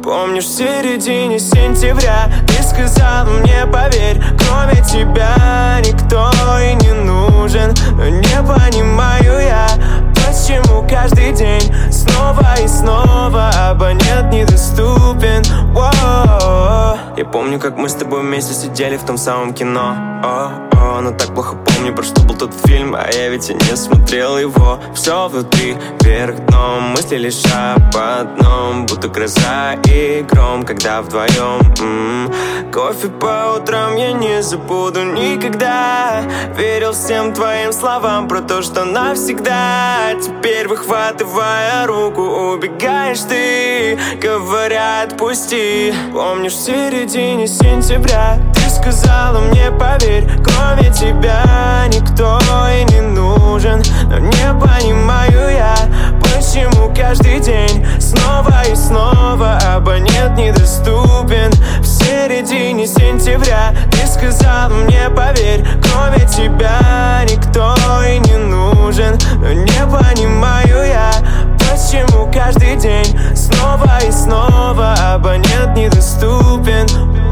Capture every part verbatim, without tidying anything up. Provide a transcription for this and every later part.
Помнишь, в середине сентября ты сказала мне: поверь, кроме тебя никто и не нужен. Но не понимаю я, почему каждый день снова и снова абонент недоступен. Воу. Я помню, как мы с тобой вместе сидели в том самом кино. О-о, но так плохо помню, про что был тот фильм, а я ведь и не смотрел его. Все внутри вверх дном, мысли лишь об одном, будто гроза и гром, когда вдвоем. М-м. Кофе по утрам я не забуду никогда. Верил всем твоим словам про то, что навсегда. Теперь, выхватывая руку, убегаешь ты, говоря: отпусти. Помнишь, в середине сентября ты сказала мне: поверь, кроме тебя никто и не нужен. Но не понимаю я, почему каждый день снова и снова абонент недоступен. В середине сентября ты сказала мне: поверь, кроме тебя никто и не нужен. Но не понимаю я, почему каждый день снова и снова абонент недоступен.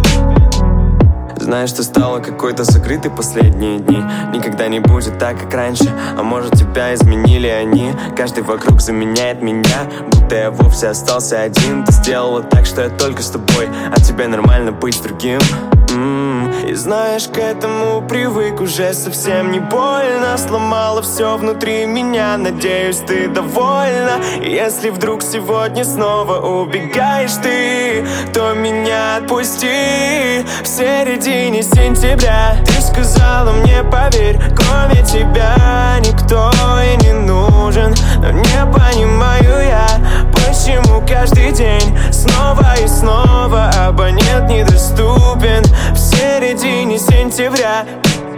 Знаешь, ты стала какой-то закрытой последние дни. Никогда не будет так, как раньше. А может, тебя изменили они? Каждый вокруг заменяет меня, будто я вовсе остался один. Ты сделала так, что я только с тобой, а тебе нормально быть с другим. М-м-м. И знаешь, к этому привык, уже совсем не больно. Сломала все внутри меня, надеюсь, ты довольна. И если вдруг сегодня снова убегаешь ты, то меня отпусти. В середине сентября ты сказала мне: поверь, кроме тебя никто и не нужен. Но не понимаю я, почему каждый день снова и снова абонент недоступен. В середине сентября